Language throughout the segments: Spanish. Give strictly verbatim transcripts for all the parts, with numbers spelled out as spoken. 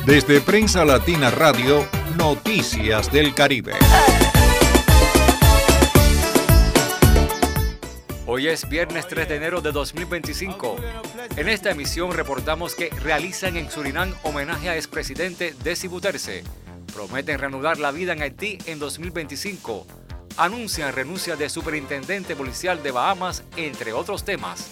Desde Prensa Latina Radio, Noticias del Caribe. Hoy es viernes tres de enero de dos mil veinticinco. En esta emisión reportamos que realizan en Surinam homenaje a expresidente Desi Bouterse. Prometen reanudar la vida en Haití en dos mil veinticinco. Anuncian renuncia de superintendente policial de Bahamas, entre otros temas.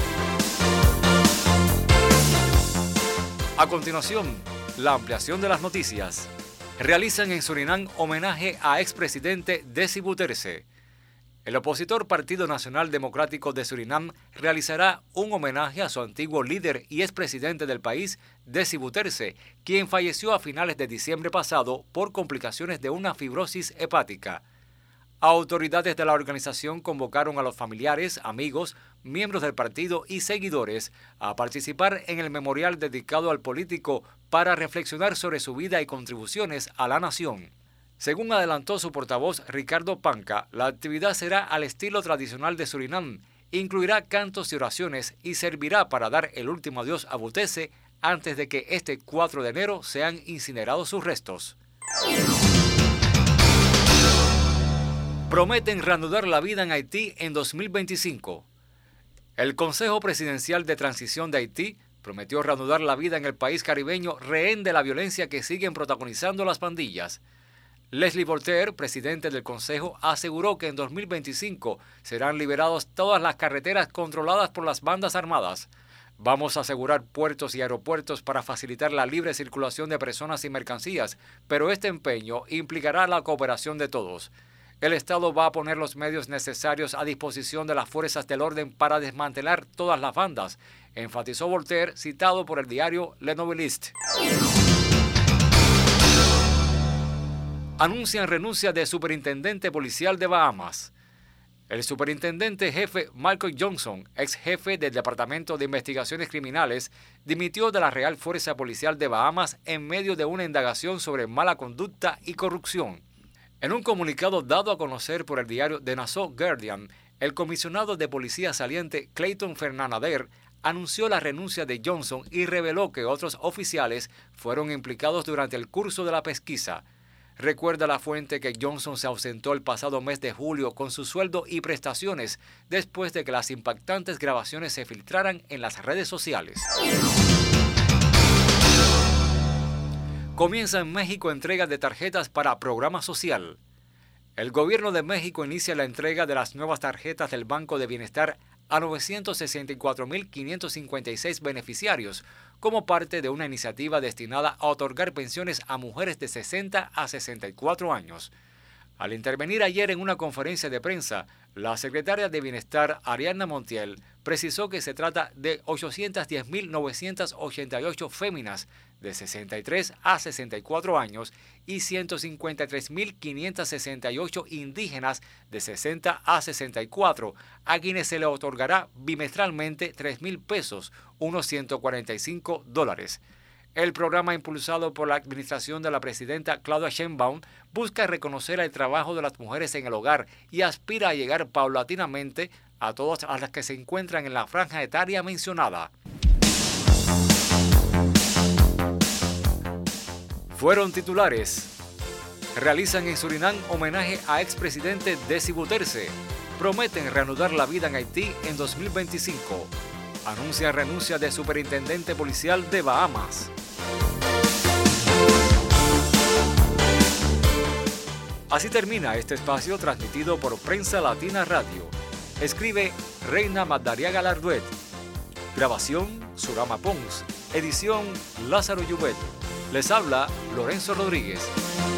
A continuación, la ampliación de las noticias. Realizan en Surinam homenaje a expresidente Desi Bouterse. El opositor Partido Nacional Democrático de Surinam realizará un homenaje a su antiguo líder y expresidente del país, Desi Bouterse, quien falleció a finales de diciembre pasado por complicaciones de una fibrosis hepática. Autoridades de la organización convocaron a los familiares, amigos, miembros del partido y seguidores a participar en el memorial dedicado al político para reflexionar sobre su vida y contribuciones a la nación. Según adelantó su portavoz Ricardo Panca, la actividad será al estilo tradicional de Surinam, incluirá cantos y oraciones y servirá para dar el último adiós a Bouterse antes de que este cuatro de enero sean incinerados sus restos. Prometen reanudar la vida en Haití en dos mil veinticinco. El Consejo Presidencial de Transición de Haití prometió reanudar la vida en el país caribeño rehén de la violencia que siguen protagonizando las pandillas. Leslie Voltaire, presidente del Consejo, aseguró que en dos mil veinticinco serán liberadas todas las carreteras controladas por las bandas armadas. Vamos a asegurar puertos y aeropuertos para facilitar la libre circulación de personas y mercancías, pero este empeño implicará la cooperación de todos. El Estado va a poner los medios necesarios a disposición de las fuerzas del orden para desmantelar todas las bandas, enfatizó Voltaire, citado por el diario Le Noveliste. Anuncian renuncia de superintendente policial de Bahamas. El superintendente jefe Michael Johnson, ex jefe del Departamento de Investigaciones Criminales, dimitió de la Real Fuerza Policial de Bahamas en medio de una indagación sobre mala conducta y corrupción. En un comunicado dado a conocer por el diario The Nassau Guardian, el comisionado de policía saliente Clayton Fernández anunció la renuncia de Johnson y reveló que otros oficiales fueron implicados durante el curso de la pesquisa. Recuerda la fuente que Johnson se ausentó el pasado mes de julio con su sueldo y prestaciones después de que las impactantes grabaciones se filtraran en las redes sociales. Comienza en México entrega de tarjetas para programa social. El gobierno de México inicia la entrega de las nuevas tarjetas del Banco de Bienestar a novecientos sesenta y cuatro mil quinientos cincuenta y seis beneficiarios como parte de una iniciativa destinada a otorgar pensiones a mujeres de sesenta a sesenta y cuatro años. Al intervenir ayer en una conferencia de prensa, la secretaria de Bienestar, Ariadna Montiel, precisó que se trata de ochocientas diez mil novecientas ochenta y ocho féminas de sesenta y tres a sesenta y cuatro años y ciento cincuenta y tres mil quinientos sesenta y ocho indígenas de sesenta a sesenta y cuatro, a quienes se les otorgará bimestralmente tres mil pesos, unos ciento cuarenta y cinco dólares. El programa, impulsado por la administración de la presidenta Claudia Sheinbaum, busca reconocer el trabajo de las mujeres en el hogar y aspira a llegar paulatinamente a todas las que se encuentran en la franja etaria mencionada. Fueron titulares. Realizan en Surinam homenaje a expresidente Desi Bouterse. Prometen reanudar la vida en Haití en dos mil veinticinco. Anuncia renuncia de superintendente policial de Bahamas. Así termina este espacio transmitido por Prensa Latina Radio. Escribe Reina Madariaga Larduet. Grabación Surama Pons. Edición Lázaro Llubet. Les habla Lorenzo Rodríguez.